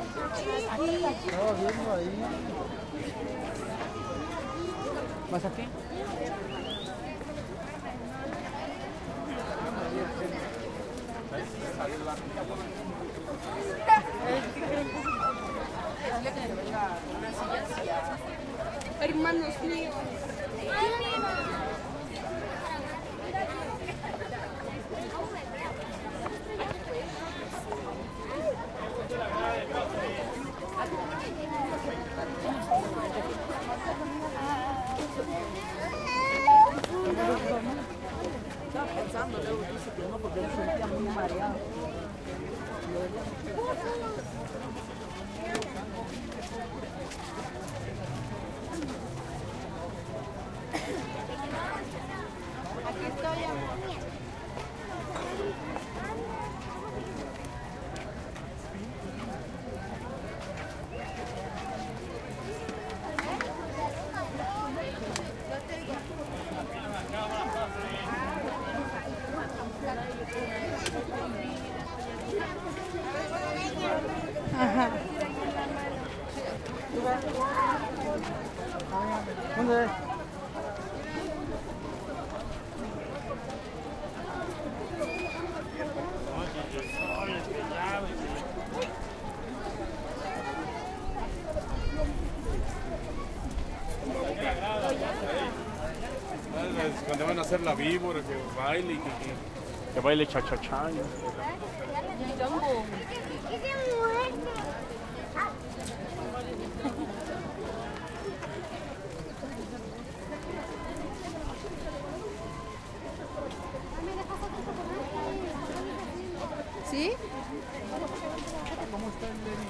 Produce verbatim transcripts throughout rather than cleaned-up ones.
Estaba viendo ahí. ¿Vas aquí? Hermanos míos. Estaba pensando, luego dice que no, porque él se sentía muy mareado. Aquí estoy, amor. Ajá. ¿Dónde es? Cuando van a hacer la víbora, que baile, que, que, que baile cha-cha-cha. ¿Sí? ¿Cómo está el Lenny?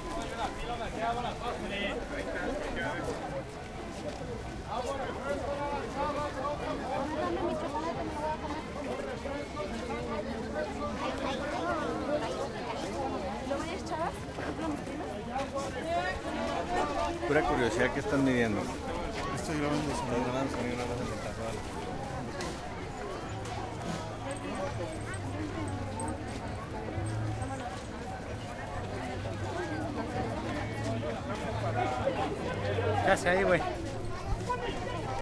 Pura curiosidad, ¿qué están midiendo? Estoy grabando, Estoy grabando sonido nada más en el carnaval. ¿Qué hace ahí, güey?